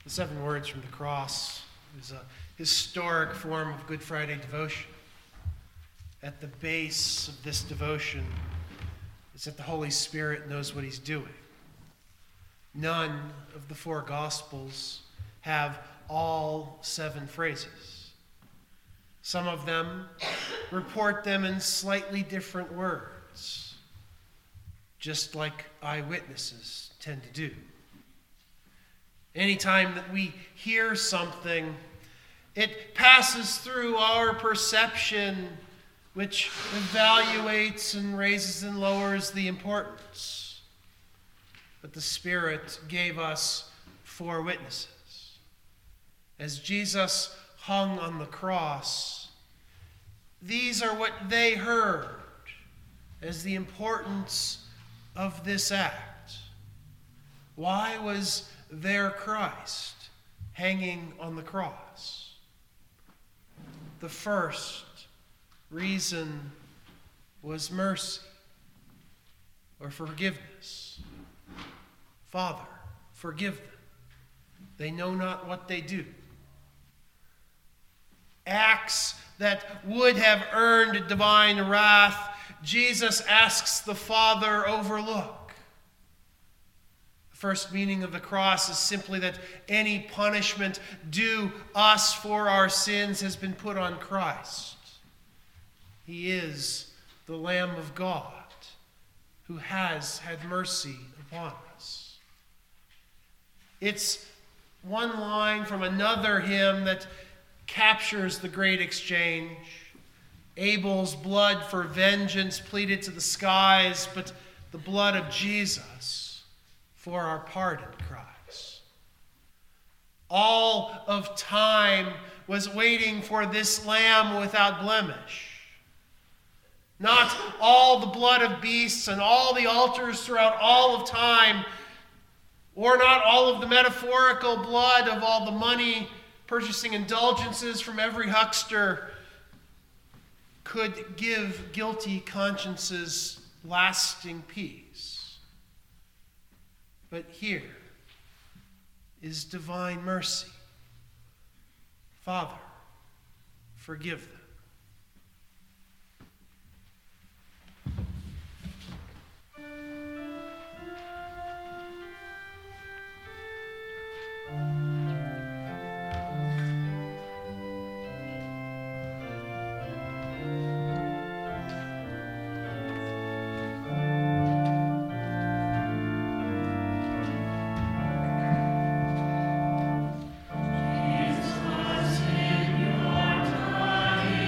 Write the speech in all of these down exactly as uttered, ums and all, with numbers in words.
The seven words from the cross is a historic form of Good Friday devotion. At the base of this devotion is that the Holy Spirit knows what he's doing. None of the four Gospels have all seven phrases. Some of them report them in slightly different words, just like eyewitnesses tend to do. Anytime that we hear something, it passes through our perception, which evaluates and raises and lowers the importance. But the Spirit gave us four witnesses. As Jesus hung on the cross, these are what they heard as the importance of this act. Why was their Christ hanging on the cross? The first reason was mercy or forgiveness. Father, forgive them. They know not what they do. Acts that would have earned divine wrath, Jesus asks the Father overlook. The first meaning of the cross is simply that any punishment due us for our sins has been put on Christ. He is the Lamb of God who has had mercy upon us. It's one line from another hymn that captures the great exchange. Abel's blood for vengeance pleaded to the skies, but the blood of Jesus for our pardon cries. All of time was waiting for this lamb without blemish. Not all the blood of beasts and all the altars throughout all of time, or not all of the metaphorical blood of all the money purchasing indulgences from every huckster could give guilty consciences lasting peace. But here is divine mercy. Father, forgive them. Jesus, in your time.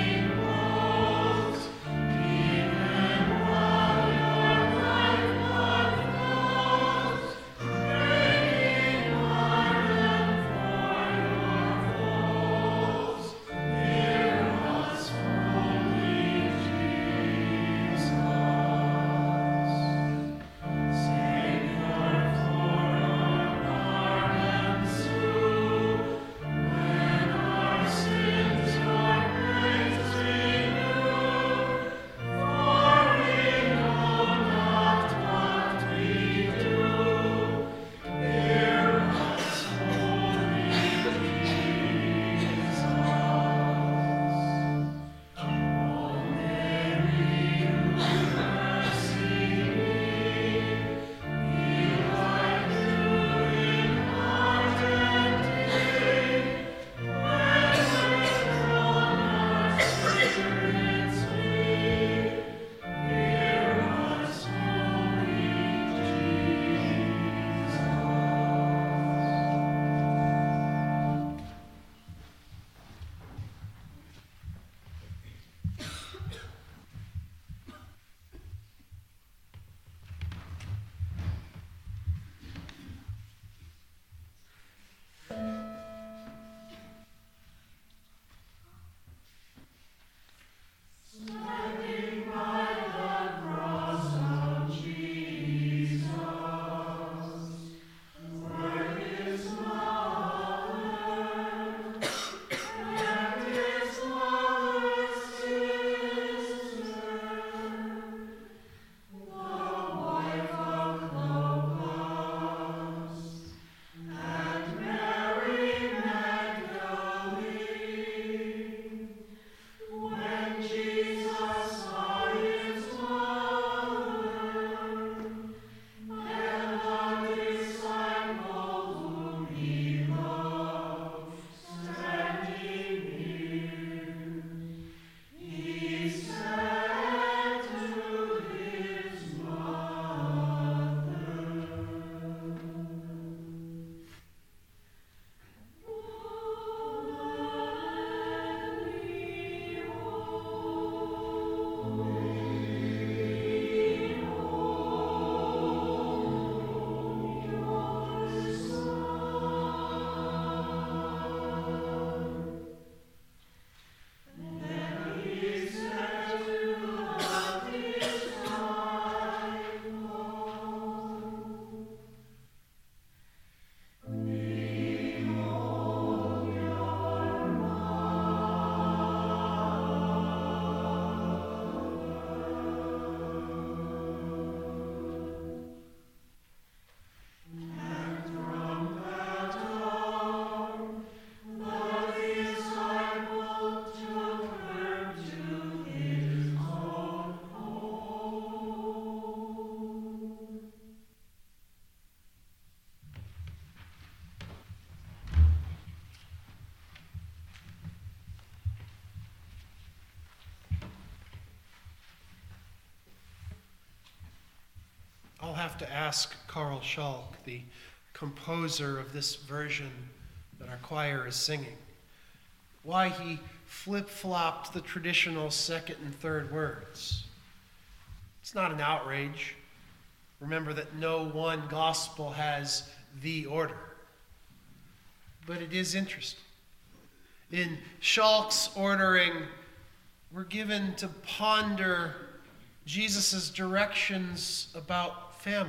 have to ask Carl Schalk, the composer of this version that our choir is singing, why he flip-flopped the traditional second and third words. It's not an outrage. Remember that no one gospel has the order. But it is interesting. In Schalk's ordering, we're given to ponder Jesus' directions about family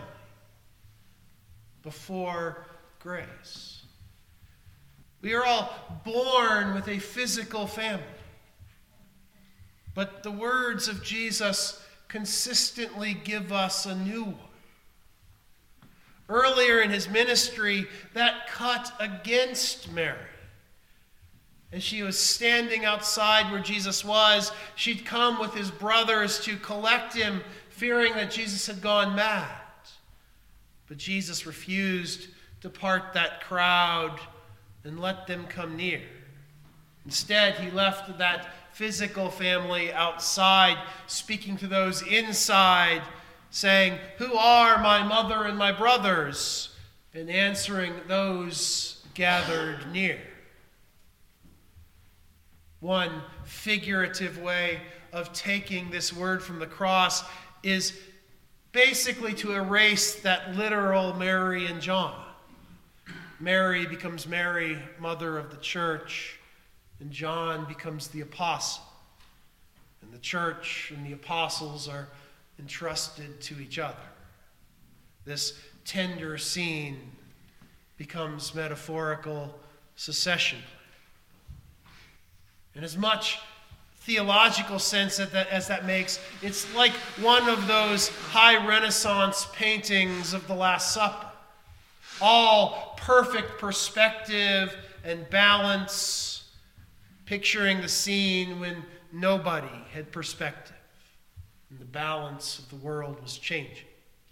before grace. We are all born with a physical family, but the words of Jesus consistently give us a new one. Earlier in his ministry, that cut against Mary. As she was standing outside where Jesus was, she'd come with his brothers to collect him, fearing that Jesus had gone mad. But Jesus refused to part that crowd and let them come near. Instead, he left that physical family outside, speaking to those inside, saying, "Who are my mother and my brothers?" and answering those gathered near. One figurative way of taking this word from the cross is basically to erase that literal Mary and John. Mary becomes Mary, mother of the church, and John becomes the apostle. And the church and the apostles are entrusted to each other. This tender scene becomes metaphorical succession. In as much theological sense as that, as that makes, it's like one of those high Renaissance paintings of the Last Supper. All perfect perspective and balance, picturing the scene when nobody had perspective and the balance of the world was changing.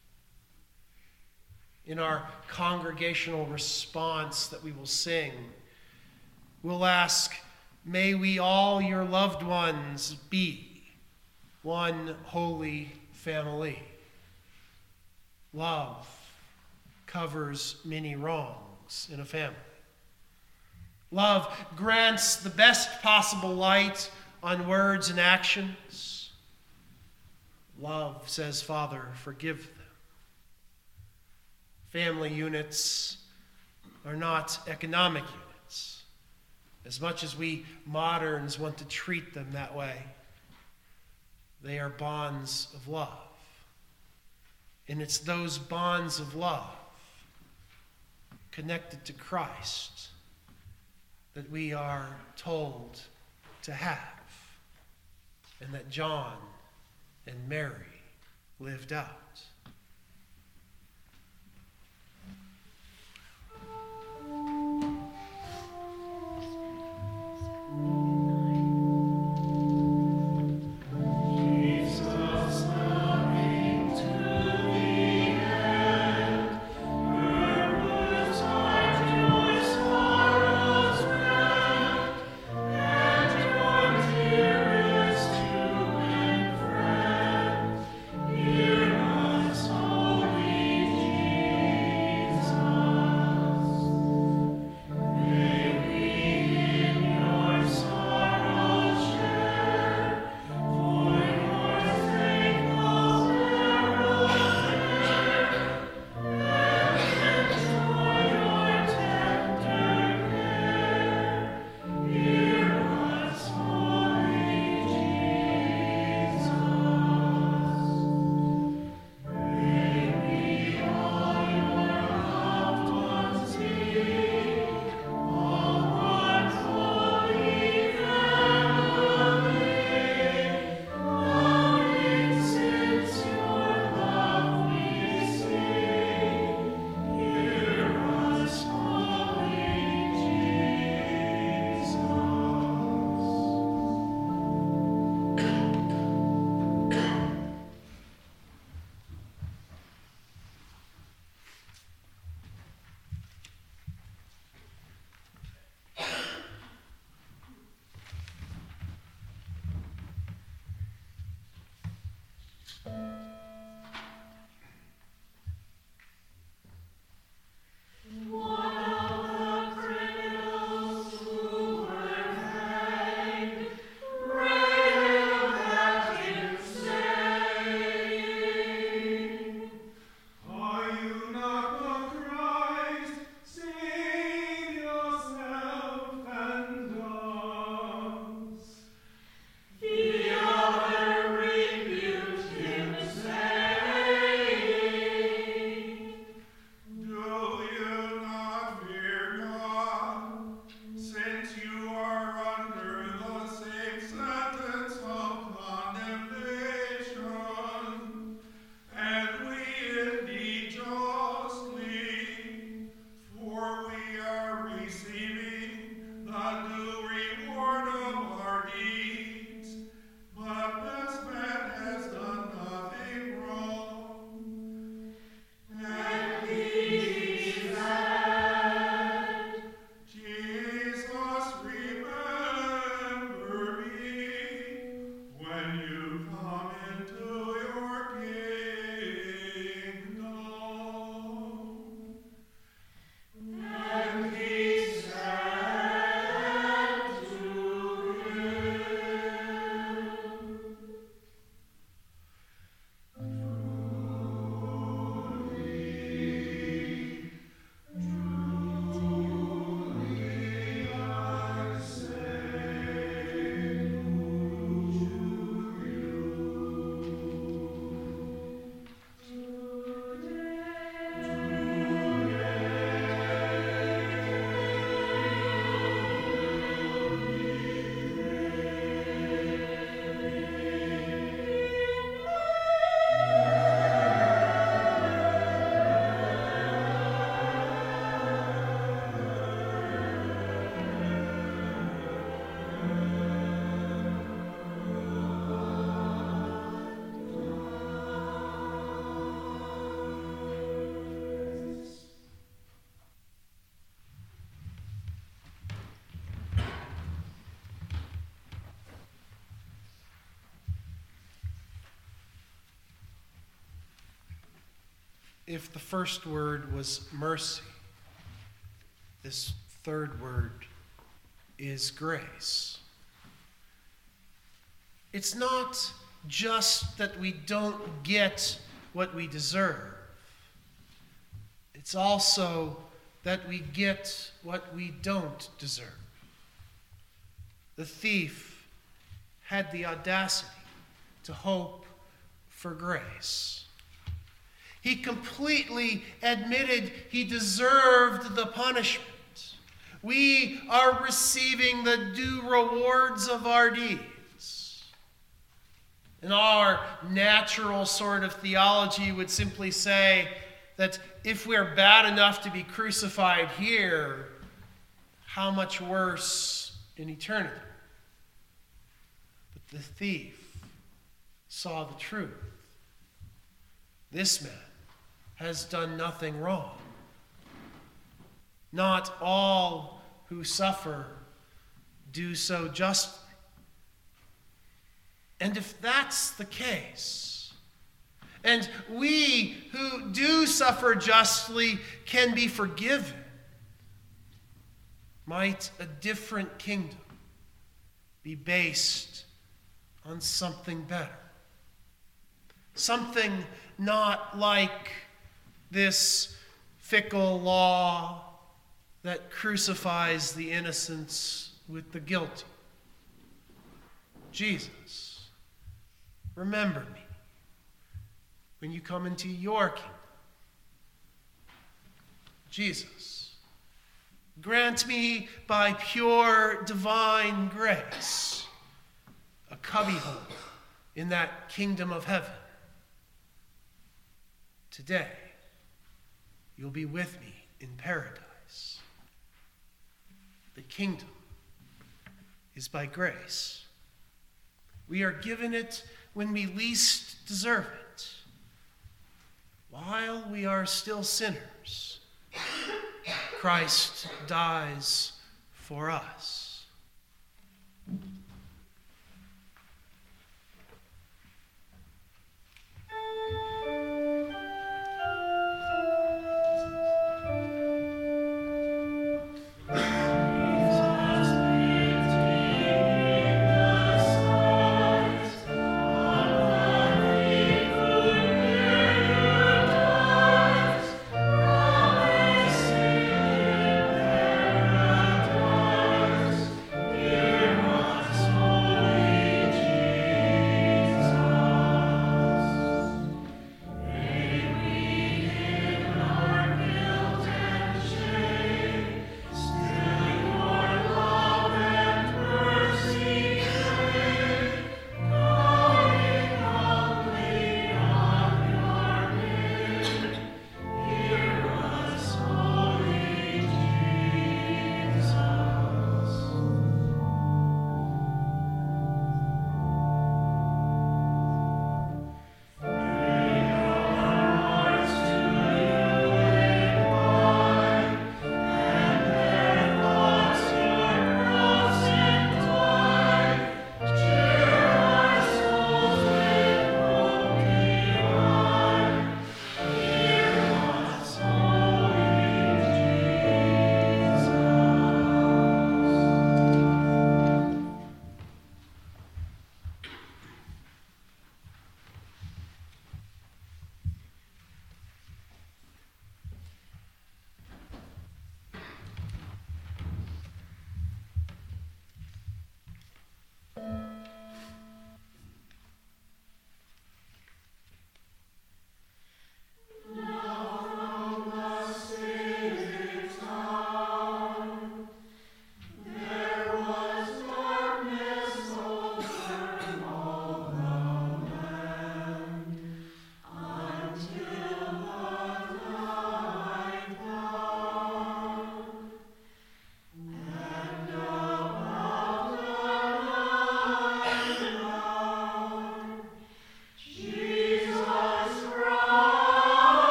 In our congregational response that we will sing, we'll ask, "May we all, your loved ones, be one holy family." Love covers many wrongs in a family. Love grants the best possible light on words and actions. Love says, "Father, forgive them." Family units are not economic units, as much as we moderns want to treat them that way. They are bonds of love. And it's those bonds of love connected to Christ that we are told to have, and that John and Mary lived out. if the first word was mercy, this third word is grace. It's not just that we don't get what we deserve. It's also that we get what we don't deserve. The thief had the audacity to hope for grace. He completely admitted he deserved the punishment. We are receiving the due rewards of our deeds. And our natural sort of theology would simply say that if we're bad enough to be crucified here, how much worse in eternity? But the thief saw the truth. This man has done nothing wrong. Not all who suffer do so justly. And if that's the case, and we who do suffer justly can be forgiven, might a different kingdom be based on something better? Something not like this fickle law that crucifies the innocents with the guilty. Jesus, remember me when you come into your kingdom. Jesus, grant me by pure divine grace a cubbyhole in that kingdom of heaven. Today, you'll be with me in paradise. The kingdom is by grace. We are given it when we least deserve it. While we are still sinners, Christ dies for us.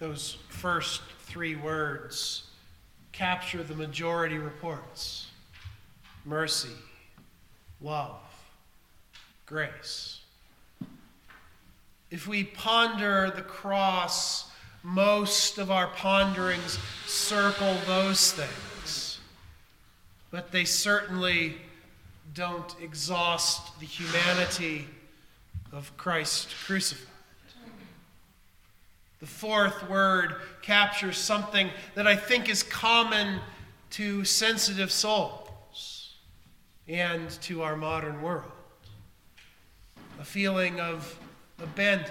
those first three words capture the majority reports: mercy, love, grace. If we ponder the cross, most of our ponderings circle those things, but they certainly don't exhaust the humanity of Christ crucified. The fourth word captures something that I think is common to sensitive souls and to our modern world: a feeling of abandonment.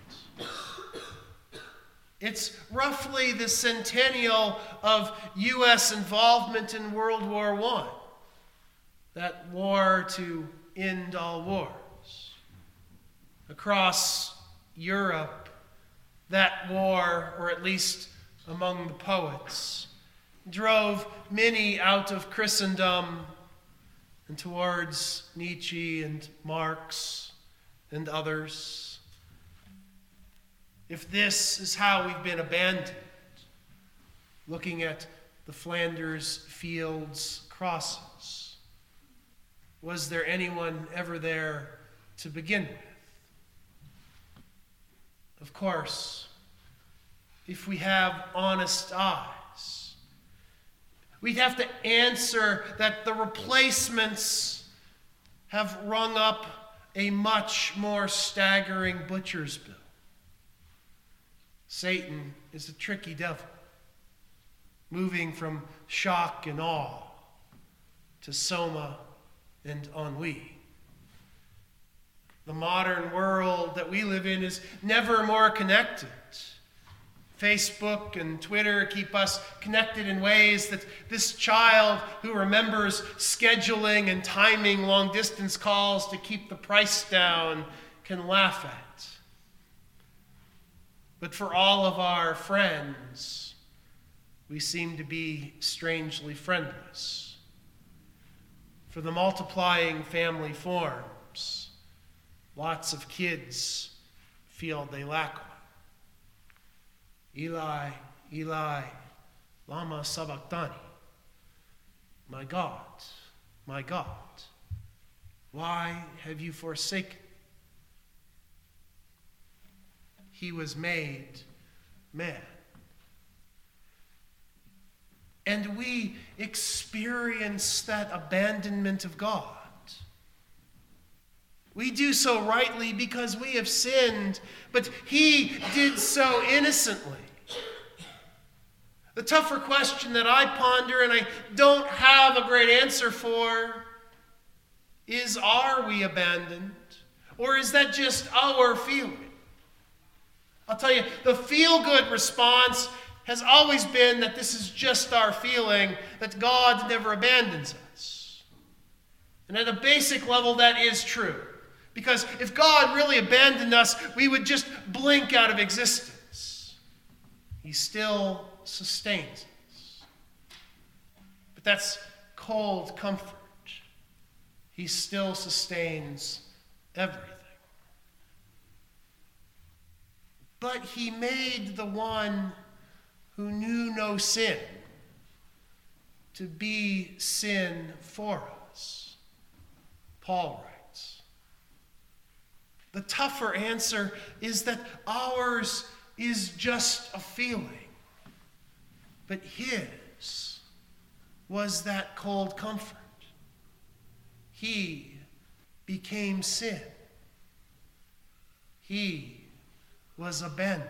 It's roughly the centennial of U S involvement in World War One, that war to end all wars. Across Europe, that war, or at least among the poets, drove many out of Christendom and towards Nietzsche and Marx and others. If this is how we've been abandoned, looking at the Flanders Fields crosses, was there anyone ever there to begin with? Of course, if we have honest eyes, we'd have to answer that the replacements have rung up a much more staggering butcher's bill. Satan is a tricky devil, moving from shock and awe to soma and ennui. The modern world that we live in is never more connected. Facebook and Twitter keep us connected in ways that this child who remembers scheduling and timing long-distance calls to keep the price down can laugh at. But for all of our friends, we seem to be strangely friendless. For the multiplying family forms, lots of kids feel they lack one. Eli, Eli, lama sabachthani. My God, my God, why have you forsaken? He was made man. And we experience that abandonment of God. We do so rightly because we have sinned, but he did so innocently. The tougher question that I ponder and I don't have a great answer for is, are we abandoned? Or is that just our feeling? I'll tell you, the feel-good response has always been that this is just our feeling, that God never abandons us. And at a basic level, that is true. Because if God really abandoned us, we would just blink out of existence. He still sustains us. But that's cold comfort. He still sustains everything. But he made the one who knew no sin to be sin for us. Paul writes. The tougher answer is that ours is just a feeling, but his was that cold comfort. He became sin. He was abandoned.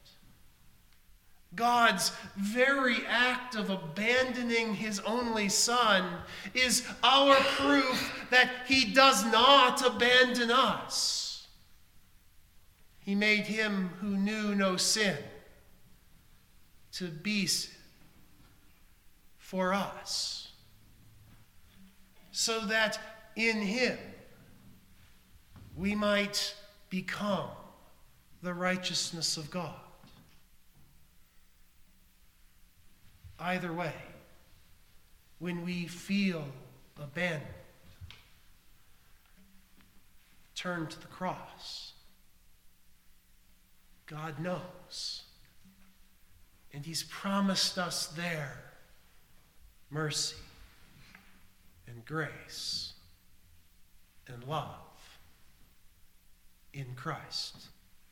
God's very act of abandoning his only Son is our proof that he does not abandon us. He made him who knew no sin to be sin for us, so that in him we might become the righteousness of God. Either way, when we feel abandoned, turn to the cross. God knows. And he's promised us there mercy and grace and love in Christ.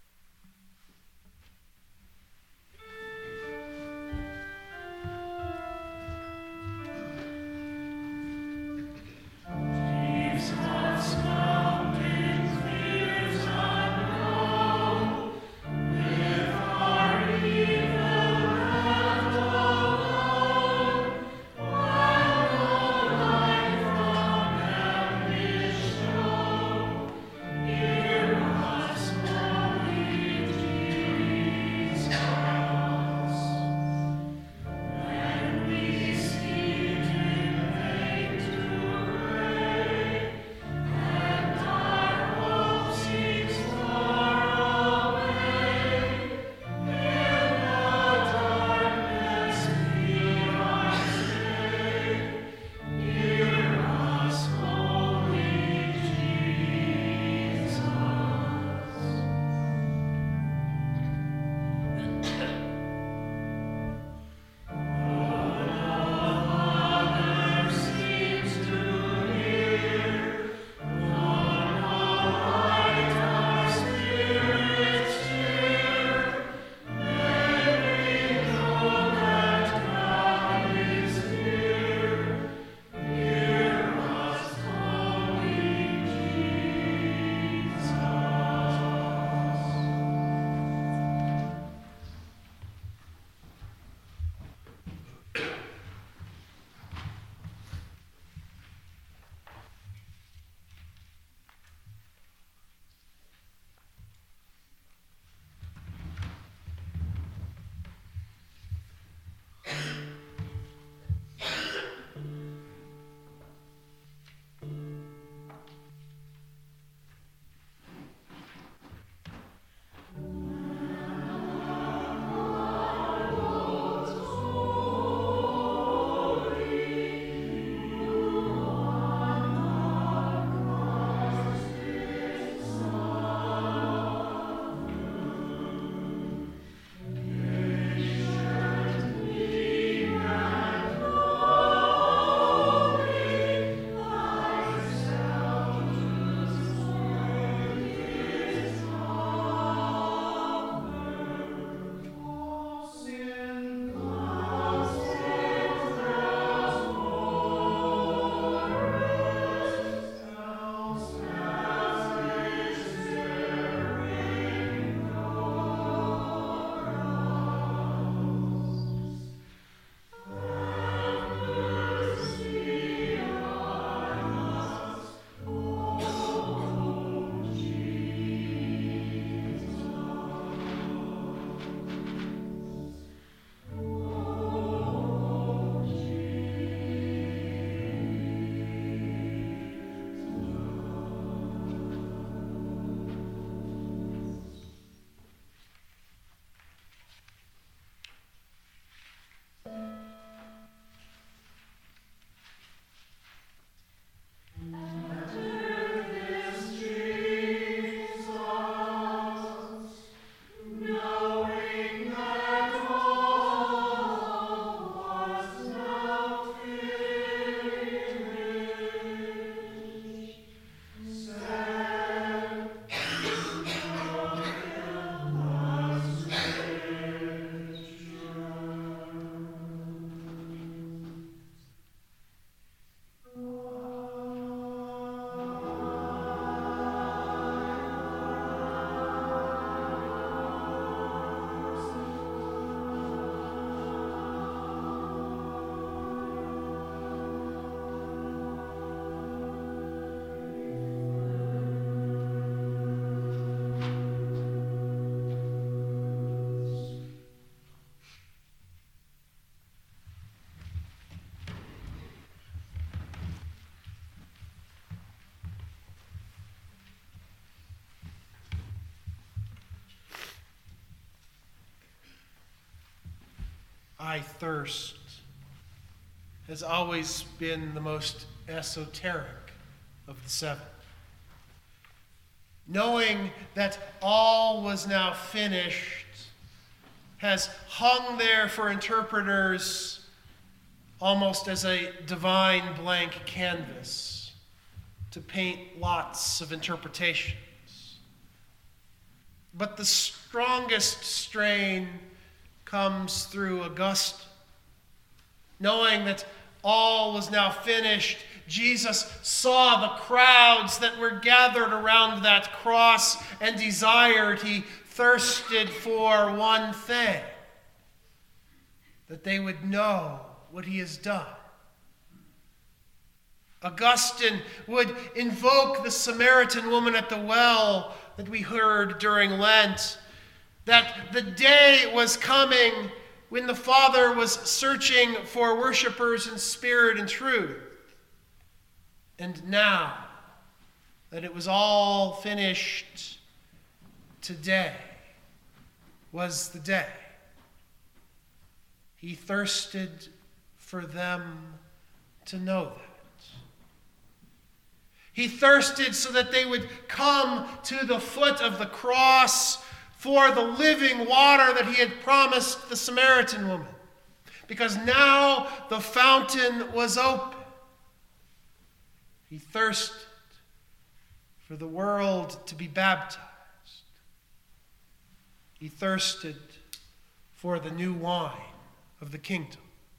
I thirst has always been the most esoteric of the seven. Knowing that all was now finished, has hung there for interpreters almost as a divine blank canvas to paint lots of interpretations. But the strongest strain comes through Augustine. Knowing that all was now finished, Jesus saw the crowds that were gathered around that cross and desired, he thirsted for one thing, that they would know what he has done. Augustine would invoke the Samaritan woman at the well that we heard during Lent, that the day was coming when the Father was searching for worshipers in spirit and truth. And now that it was all finished, today was the day. He thirsted for them to know that. He thirsted so that they would come to the foot of the cross for the living water that he had promised the Samaritan woman. Because now the fountain was open. He thirsted for the world to be baptized. He thirsted for the new wine of the kingdom.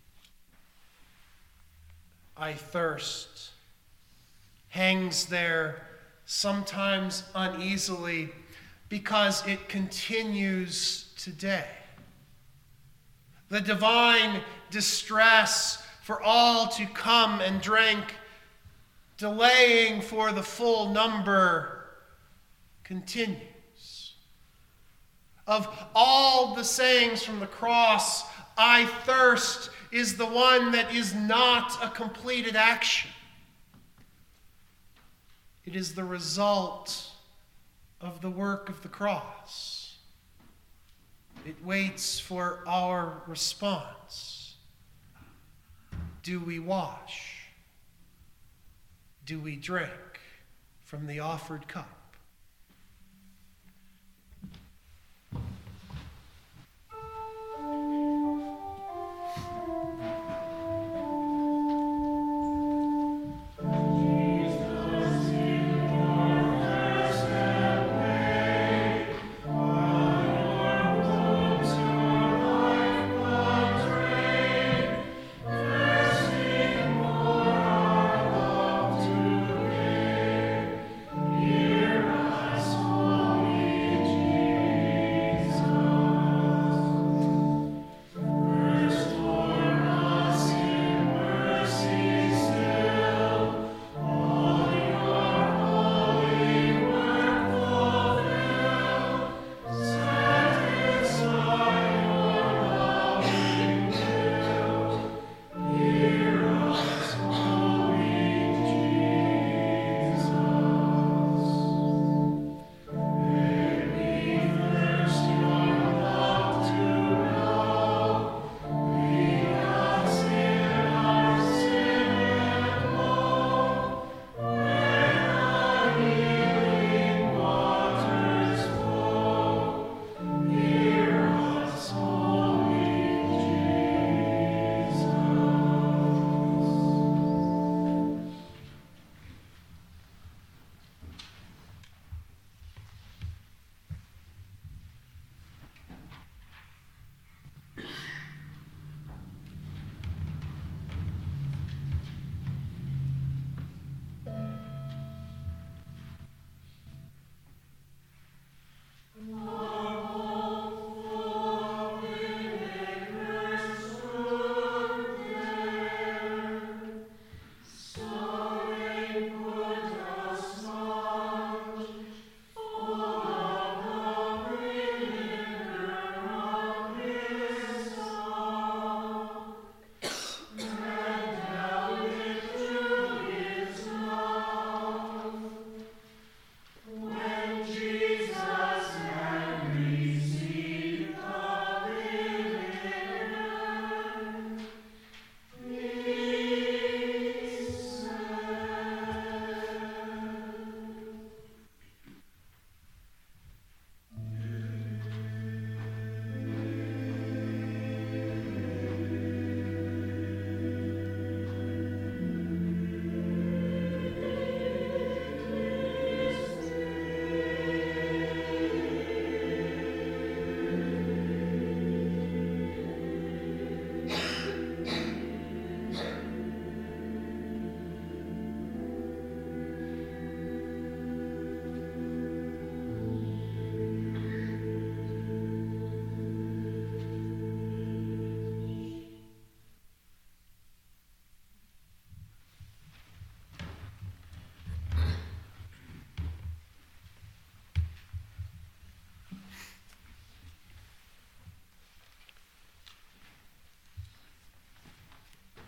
I thirst hangs there sometimes uneasily because it continues today. The divine distress for all to come and drink, delaying for the full number, continues. Of all the sayings from the cross, I thirst is the one that is not a completed action. It is the result of the work of the cross. It waits for our response. Do we wash? Do we drink from the offered cup? Here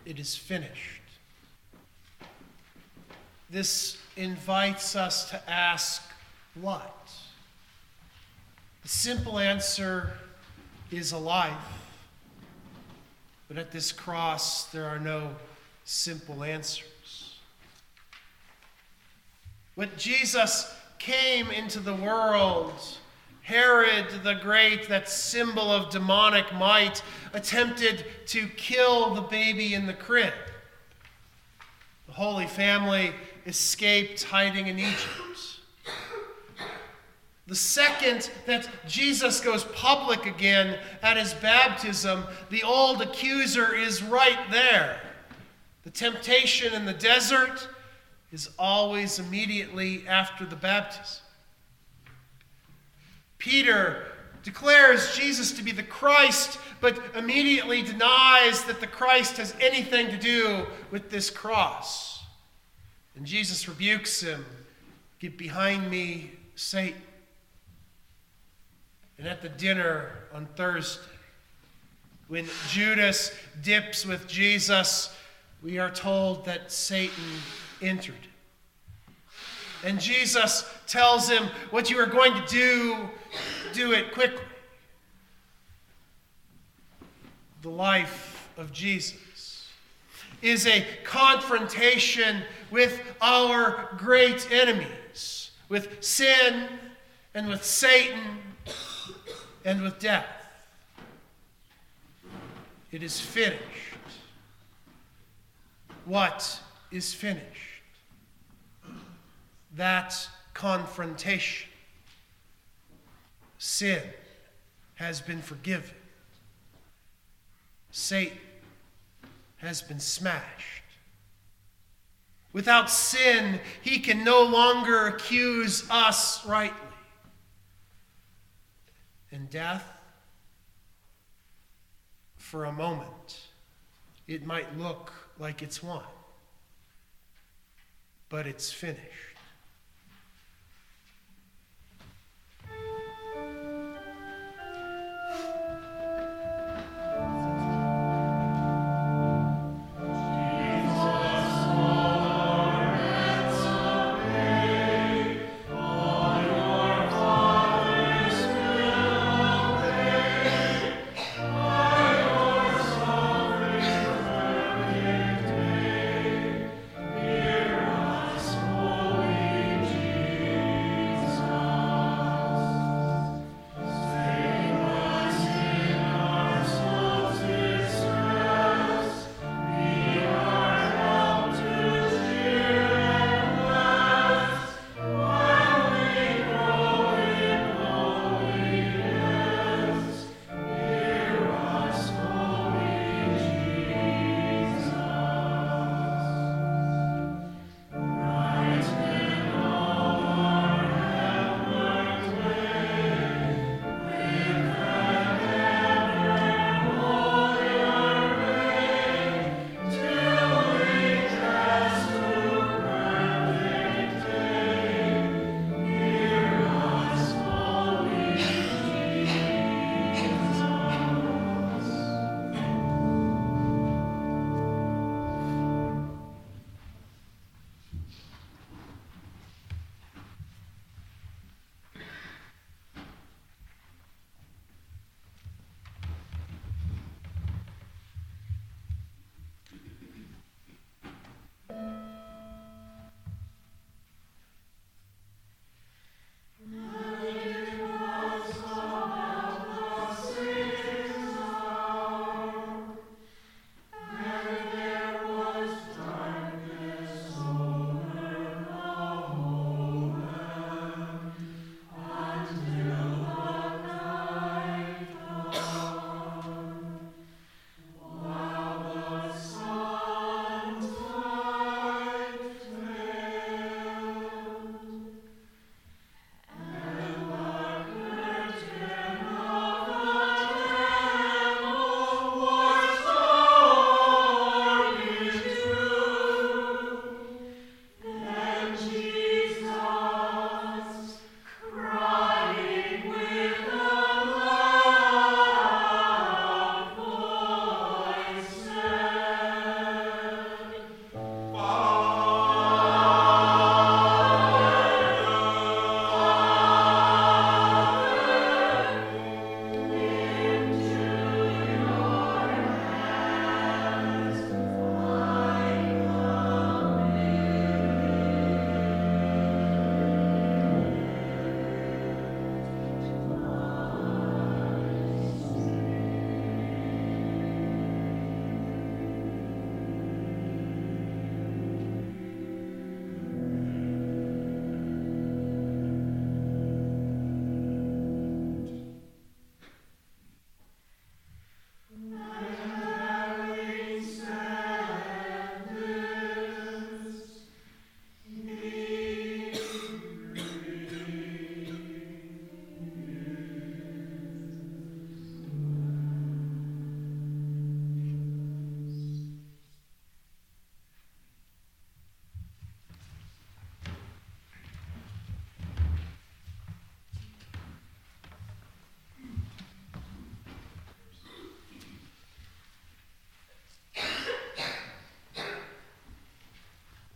It is finished. This invites us to ask, what? The simple answer is a life. But at this cross, there are no simple answers. When Jesus came into the world, Herod the Great, that symbol of demonic might, attempted to kill the baby in the crib. The Holy Family escaped hiding in Egypt. The second that Jesus goes public again at his baptism, the old accuser is right there. The temptation in the desert is always immediately after the baptism. Peter declares Jesus to be the Christ, but immediately denies that the Christ has anything to do with this cross. And Jesus rebukes him, "Get behind me, Satan." And at the dinner on Thursday, when Judas dips with Jesus, we are told that Satan entered him. And Jesus tells him, what you are going to do, do it quickly. The life of Jesus is a confrontation with our great enemies, with sin and with Satan and with death. It is finished. What is finished? That confrontation. Sin has been forgiven. Satan has been smashed. Without sin, he can no longer accuse us rightly. And death, for a moment, it might look like it's won, but it's finished. Hear us, O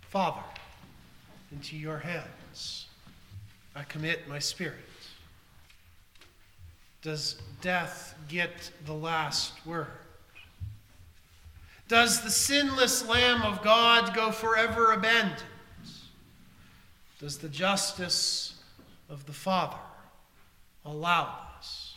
Father, into your hands I commit my spirit. Does death get the last word? Does the sinless Lamb of God go forever abandoned? Does the justice of the Father allow this?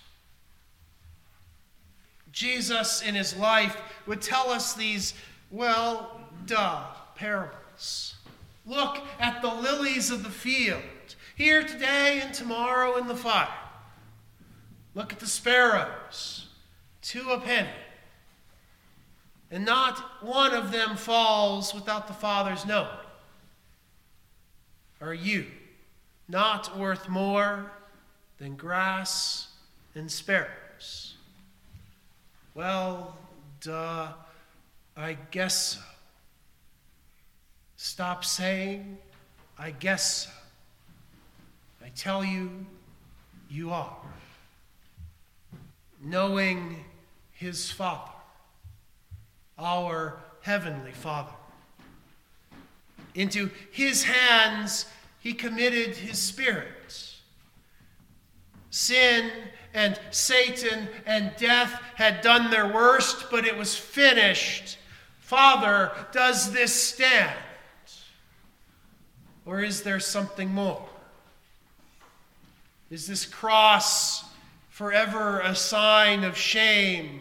Jesus in his life would tell us these, well, duh, parables. Look at the lilies of the field, here today and tomorrow in the fire. Look at the sparrows, two a penny. And not one of them falls without the Father's knowing. Are you not worth more than grass and sparrows? Well, duh, I guess so. Stop saying, I guess so. I tell you, you are. Knowing his Father, our heavenly Father. Into his hands he committed his spirit. Sin and Satan and death had done their worst, but it was finished. Father, does this stand? Or is there something more? Is this cross forever a sign of shame?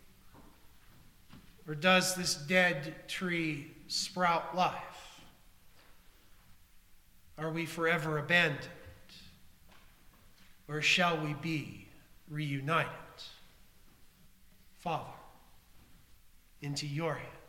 Or does this dead tree sprout life? Are we forever abandoned? Or shall we be reunited? Father, into your hands